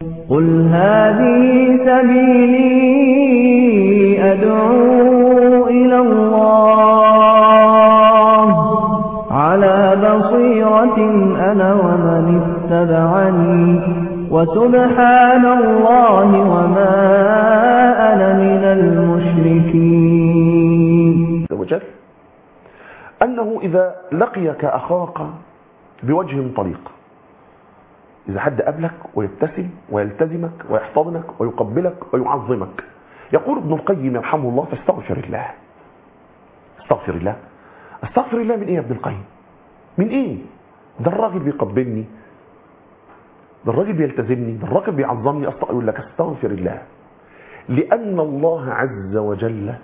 قل هذه سبيلي أدعو إلى الله على بصيرة أنا ومن اتبعني وسبحان الله وما أنا من المشركين. وجل أنه إذا لقيك أخاك بوجه طليق، إذا حد قابلك ويبتسم ويلتزمك ويحتضنك ويقبلك ويعظمك، يقول ابن القيم يرحمه الله: فاستغفر الله. استغفر الله. استغفر الله من إيه يا ابن القيم؟ من إيه؟ ده الراجل بيقبلني، ده الراجل بيلتزمني، ده الراجل بيعظمني. يقول لك استغفر الله، لأن الله عز وجل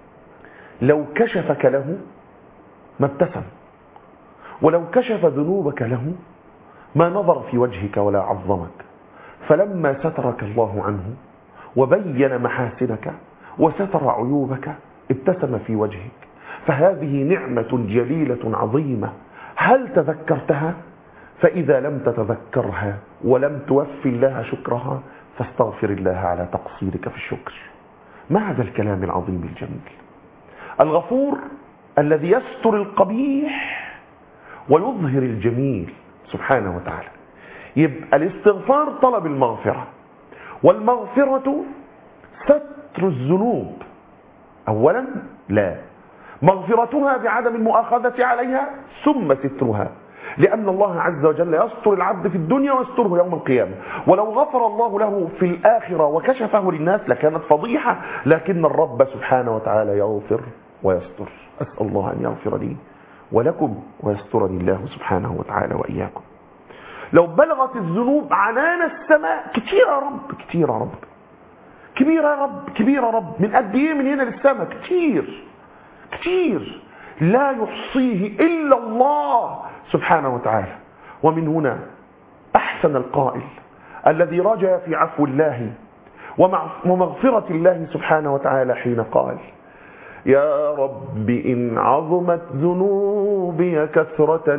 لو كشفك له ما ابتسم، ولو كشف ذنوبك له ما نظر في وجهك ولا عظمك. فلما سترك الله عنه وبين محاسنك وستر عيوبك ابتسم في وجهك. فهذه نعمة جليلة عظيمة، هل تذكرتها؟ فإذا لم تتذكرها ولم توفي الله شكرها فاستغفر الله على تقصيرك في الشكر. ما هذا الكلام العظيم الجميل؟ الغفور الذي يستر القبيح ويظهر الجميل سبحانه وتعالى. يبقى الاستغفار طلب المغفرة، والمغفرة ستر الذنوب أولا، لا مغفرتها بعدم المؤاخذة عليها ثم سترها، لأن الله عز وجل يستر العبد في الدنيا ويستره يوم القيامة. ولو غفر الله له في الآخرة وكشفه للناس لكانت فضيحة، لكن الرب سبحانه وتعالى يغفر ويستر. أسأل الله أن يغفر لي ولكم ويسترني الله سبحانه وتعالى وإياكم. لو بلغت الذنوب عنان السماء، كتير يا رب، كتير يا رب، كبير يا رب، كبير يا رب، من قد ايه من هنا للسماء؟ كتير كتير لا يحصيه إلا الله سبحانه وتعالى. ومن هنا أحسن القائل الذي رجا في عفو الله ومغفرة الله سبحانه وتعالى حين قال: يا رب إن عظمت ذنوبي كثرة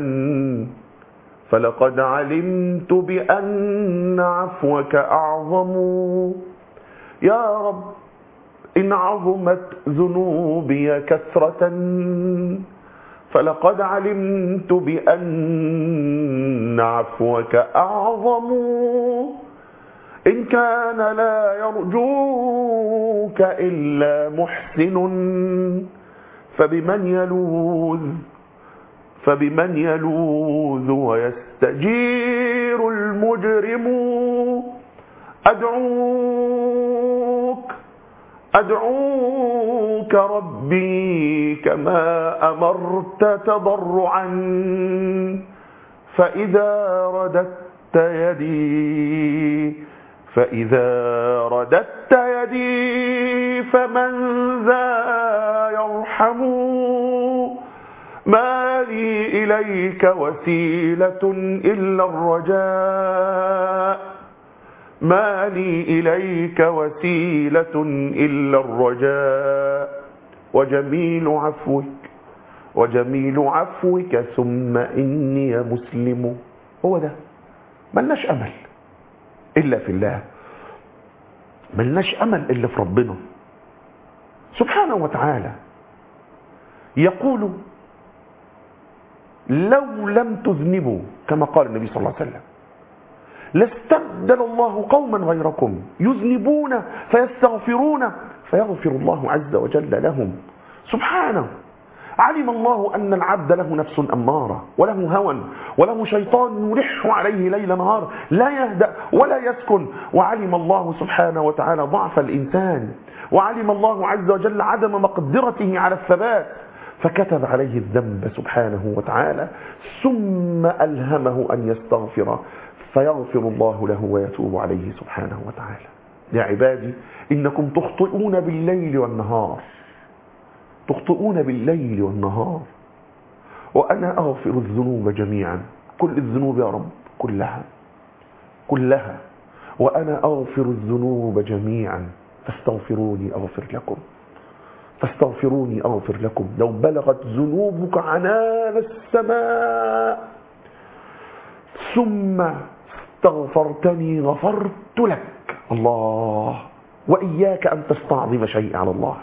فلقد علمت بأن عفوك أعظم. يا رب إن عظمت ذنوبي كثرة فلقد علمت بأن عفوك أعظم. إن كان لا يرجوك إلا محسن فبمن يلوذ ويستجير المجرم. أدعوك ربي كما أمرت تضرعا، فإذا رددت يدي فمن ذا يرحم. ما لي إليك وسيلة إلا الرجاء، ما لي إليك وسيلة إلا الرجاء، وجميل عفوك ثم إني مسلم. هو ده، ملناش أمل إلا في الله، ملناش أمل إلا في ربنا سبحانه وتعالى. يقول: لو لم تذنبوا كما قال النبي صلى الله عليه وسلم لاستبدل الله قوما غيركم يذنبون فيستغفرون فيغفر الله عز وجل لهم. سبحانه. علم الله أن العبد له نفس أمارة وله هوى وله شيطان يلح عليه ليل نهار لا يهدأ ولا يسكن. وعلم الله سبحانه وتعالى ضعف الإنسان، وعلم الله عز وجل عدم مقدرته على الثبات، فكتب عليه الذنب سبحانه وتعالى، ثم ألهمه أن يستغفر فيغفر الله له ويتوب عليه سبحانه وتعالى. يا عبادي إنكم تخطئون بالليل والنهار، تخطئون بالليل والنهار، وأنا أغفر الذنوب جميعا، كل الذنوب يا رب، كلها، وأنا أغفر الذنوب جميعا فاستغفروني أغفر لكم، فاستغفروني أغفر لكم. لو بلغت ذنوبك عنان السماء ثم استغفرتني غفرت لك. الله. وإياك أن تستعظم شيء على الله.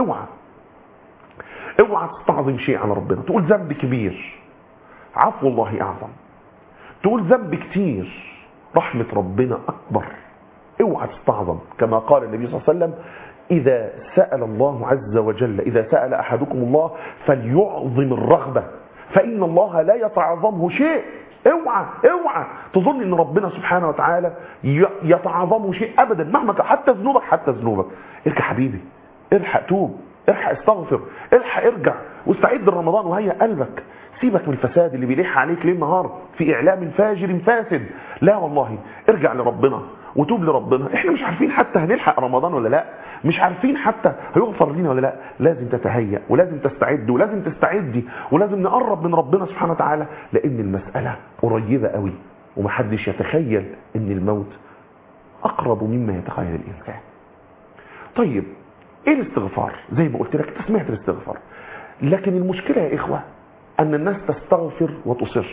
اوعى تستعظم شيء على ربنا. تقول ذنب كبير، عفو الله أعظم. تقول ذنب كتير، رحمة ربنا أكبر. اوعى تستعظم. كما قال النبي صلى الله عليه وسلم: إذا سأل الله عز وجل، إذا سأل أحدكم الله فليعظم الرغبة، فإن الله لا يتعظمه شيء. اوعى تظن ان ربنا سبحانه وتعالى يتعظمه شيء ابدا، مهما حتى ذنوبك. ارجع حبيبي، الحق توب، الحق استغفر، الحق ارجع واستعد لرمضان وهيئ قلبك. سيبك من الفساد اللي بيلح عليك ليل نهار في اعلام فاجر فاسد. لا والله، ارجع لربنا وتوب لربنا. احنا مش عارفين حتى هنلحق رمضان ولا لا، مش عارفين حتى هيغفر لنا ولا لا. لازم تتهيأ ولازم تستعد ولازم تستعدي ولازم نقرب من ربنا سبحانه وتعالى، لان المسألة قريبة قوي ومحدش يتخيل ان الموت اقرب مما يتخيل الانسان. طيب ايه الاستغفار؟ زي ما قلت لك انت سمعت الاستغفار، لكن المشكلة يا اخوة ان الناس تستغفر وتصر.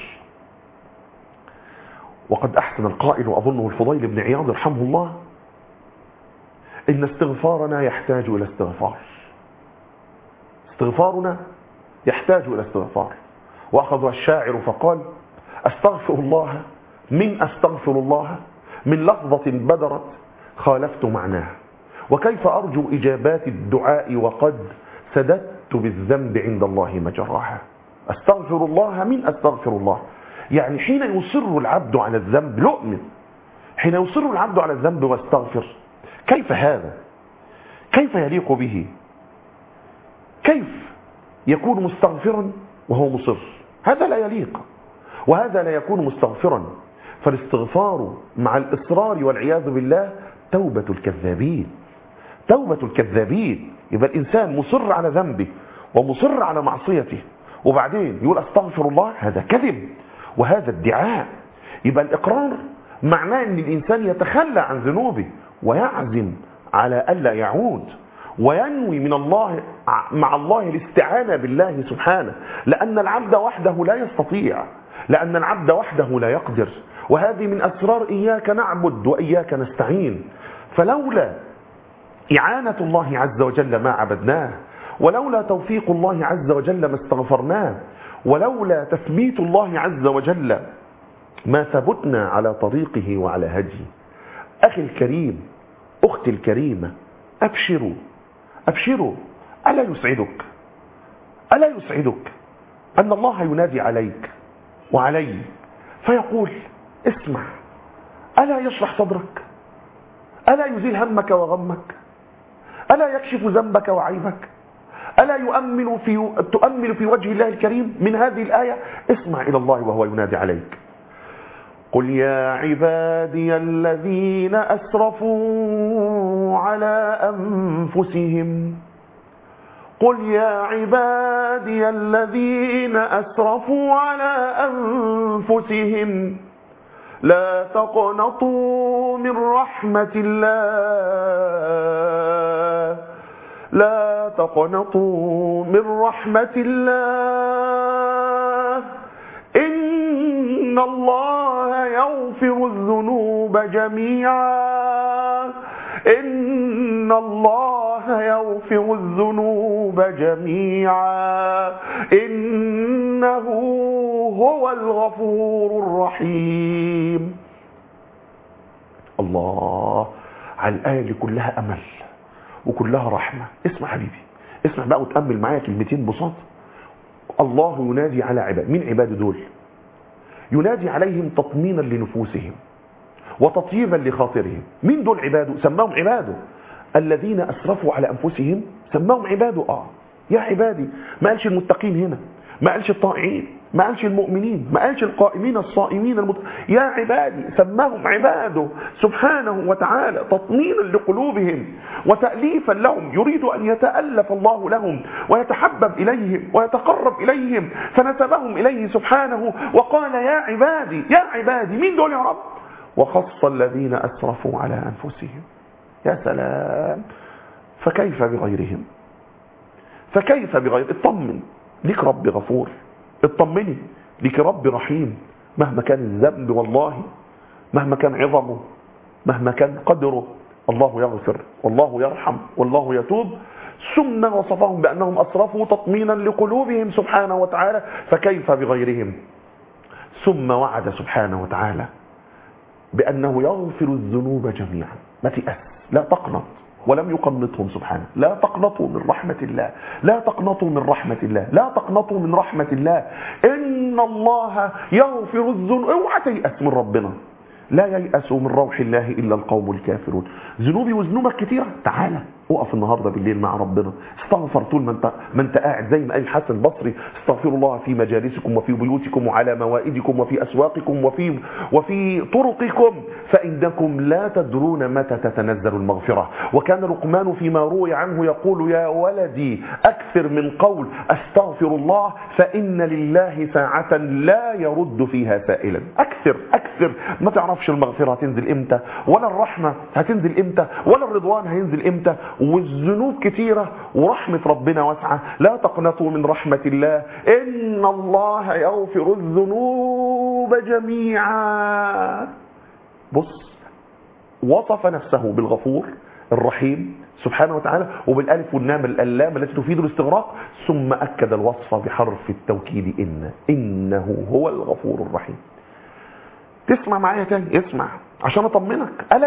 وقد احسن القائل واظنه الفضيل بن عياض رحمه الله: إن استغفارنا يحتاج إلى استغفار. استغفارنا يحتاج إلى استغفار. وأخذ الشاعر فقال: أستغفر الله من أستغفر الله، من لفظة بدرت خالفت معناها، وكيف أرجو إجابات الدعاء وقد سددت بالذنب عند الله مجراها. أستغفر الله من أستغفر الله، يعني حين يصر العبد على الذنب لؤمن، حين يصر العبد على الذنب واستغفر. كيف هذا؟ كيف يليق به؟ كيف يكون مستغفرا وهو مصر؟ هذا لا يليق، وهذا لا يكون مستغفرا. فالاستغفار مع الإصرار والعياذ بالله توبة الكذابين. توبة الكذابين. يبقى الإنسان مصر على ذنبه ومصر على معصيته وبعدين يقول أستغفر الله، هذا كذب وهذا ادعاء. يبقى الإقرار معناه أن الإنسان يتخلى عن ذنوبه ويعزم على ألا يعود، وينوي من الله مع الله الاستعانة بالله سبحانه، لأن العبد وحده لا يستطيع، لأن العبد وحده لا يقدر. وهذه من أسرار إياك نعبد وإياك نستعين. فلولا إعانة الله عز وجل ما عبدناه، ولولا توفيق الله عز وجل ما استغفرناه، ولولا تثبيت الله عز وجل ما ثبتنا على طريقه وعلى هديه. أخي الكريم، أختي الكريمة، أبشروا أبشروا. ألا يسعدك أن الله ينادي عليك وعلي فيقول: اسمع. ألا يشرح صدرك؟ ألا يزيل همك وغمك؟ ألا يكشف ذنبك وعيبك؟ ألا تؤمل في وجه الله الكريم من هذه الآية؟ اسمع إلى الله وهو ينادي عليك: قل يا عبادي الذين أسرفوا على أنفسهم، قل يا عبادي الذين أسرفوا على أنفسهم لا تقنطوا من رحمة الله، لا تقنطوا من رحمة الله، إن الله يغفر الذنوب جميعا، إن الله يغفر الذنوب جميعا، إنه هو الغفور الرحيم. الله، على الآية اللي كلها أمل وكلها رحمة. اسمع حبيبي، اسمع بقى وتأمل معايا كلمتين بساط. الله ينادي على عباد. مين عباد دول؟ ينادي عليهم تطمينا لنفوسهم وتطييبا لخاطرهم. مين دول عباده؟ سماهم عباده الذين أسرفوا على أنفسهم، سماهم عباده. يا عبادي، ما قالش المتقين هنا، ما قالش الطائعين، ما قالش المؤمنين، ما قالش القائمين الصائمين يا عبادي، سماهم عباده سبحانه وتعالى تطمينا لقلوبهم وتأليفا لهم. يريد أن يتألف الله لهم ويتحبب إليهم ويتقرب إليهم، فنسبهم إليه سبحانه وقال يا عبادي. يا عبادي، مين دول يا رب؟ وخص الذين أسرفوا على أنفسهم. يا سلام، فكيف بغيرهم؟ فكيف بغير؟ اطمن، ليك رب غفور، اطمني، ليك رب رحيم مهما كان الذنب. والله مهما كان عظمه، مهما كان قدره، الله يغفر والله يرحم والله يتوب. ثم وصفهم بأنهم أسرفوا تطمينا لقلوبهم سبحانه وتعالى، فكيف بغيرهم؟ ثم وعد سبحانه وتعالى بأنه يغفر الذنوب جميعا. ما تيأس، لا تقنط، ولم يقنطهم سبحانه. لا تقنطوا من رحمة الله، لا تقنطوا من رحمة الله، لا تقنطوا من رحمة الله. إن الله يغفر الذنوب. اوعى تيأس من ربنا. لا ييأس من روح الله إلا القوم الكافرون. ذنوبي وذنوبك كتيرة، تعالى اقف النهاردة بالليل مع ربنا، استغفر طول ما انت قاعد، زي ما قال الحسن البصري: استغفروا الله في مجالسكم وفي بيوتكم وعلى موائدكم وفي أسواقكم وفي طرقكم فإنكم لا تدرون متى تتنزل المغفرة. وكان لقمان فيما روي عنه يقول: يا ولدي أكثر من قول أستغفر الله فإن لله ساعة لا يرد فيها سائلا. أكثر أكثر. ما تعرفش المغفرة هتنزل إمتى، ولا الرحمة هتنزل إمتى، ولا الرضوان هينزل إمتى. والذنوب كتيرة ورحمة ربنا واسعة. لا تقنطوا من رحمة الله، إن الله يغفر الذنوب جميعا. بص، وصف نفسه بالغفور الرحيم سبحانه وتعالى، وبالالف واللام اللام التي تفيد الاستغراق، ثم أكد الوصف بحرف التوكيد: إنه هو الغفور الرحيم. تسمع معايا تاني، اسمع عشان أطمنك. ألا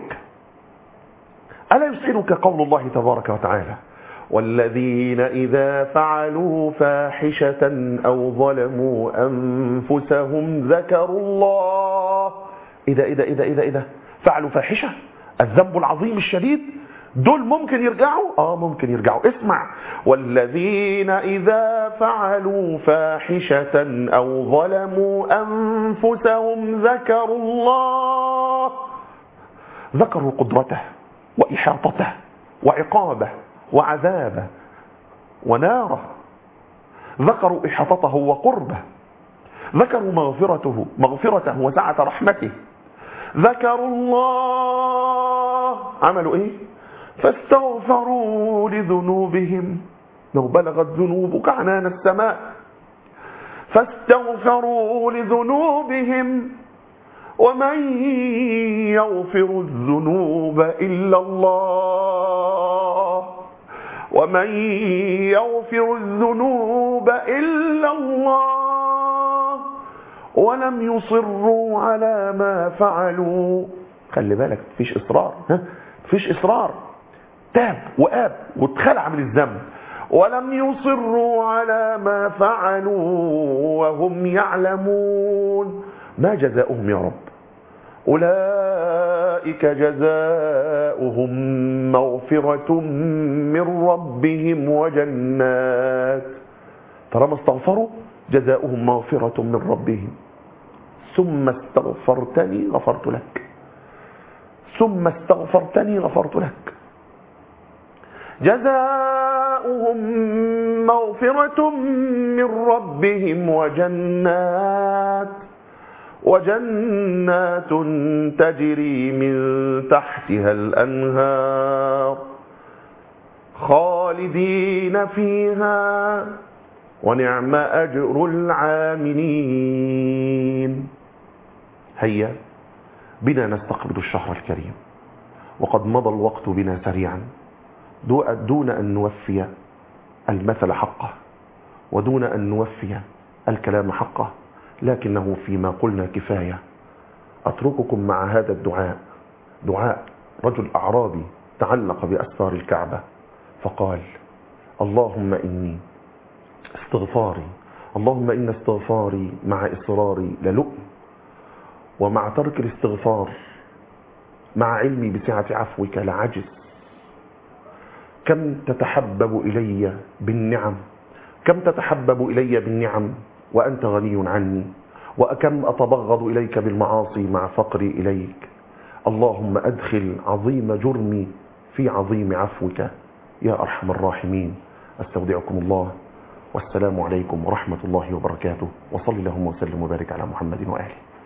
يسعدك قول الله تبارك وتعالى: والذين إذا فعلوا فاحشة أو ظلموا أنفسهم ذكروا الله. إذا فعلوا فاحشة، الذنب العظيم الشديد، دول ممكن يرجعوا؟ ممكن يرجعوا. اسمع: والذين إذا فعلوا فاحشة أو ظلموا أنفسهم ذكروا الله، ذكروا قدرته وإحاطته وعقابه وعذابه وناره، ذكروا إحاطته وقربه، ذكروا مغفرته وسعة رحمته، ذكروا الله، عملوا إيه؟ فاستغفروا لذنوبهم. لو بلغت ذنوبك عنان السماء، فاستغفروا لذنوبهم، ومن يغفر الذنوب إلا الله، ومن يغفر الذنوب إلا الله، ولم يصروا على ما فعلوا. خلي بالك، مفيش إصرار، مفيش إصرار، تاب وآب واتخلع من الذنب. ولم يصروا على ما فعلوا وهم يعلمون. ما جزاؤهم يا رب؟ أولئك جزاؤهم مغفرة من ربهم وجنات. طالما استغفروا جزاؤهم مغفرة من ربهم. ثم استغفرتني غفرت لك، ثم استغفرتني غفرت لك. جزاؤهم مغفرة من ربهم وجنات تجري من تحتها الأنهار خالدين فيها ونعم أجر العاملين. هيا بنا نستقبل الشهر الكريم، وقد مضى الوقت بنا سريعا، دون أن نوفي المثل حقه، ودون أن نوفي الكلام حقه، لكنه فيما قلنا كفاية. أترككم مع هذا الدعاء، دعاء رجل أعرابي تعلق بأستار الكعبة فقال: اللهم إن استغفاري مع إصراري للؤم، ومع ترك الاستغفار مع علمي بسعة عفوك لعجز. كم تتحبب إلي بالنعم وأنت غني عني، وكم أتبغض إليك بالمعاصي مع فقري إليك. اللهم أدخل عظيم جرمي في عظيم عفوك يا أرحم الراحمين. أستودعكم الله، والسلام عليكم ورحمة الله وبركاته، وصلي اللهم وسلم وبارك على محمد وآله.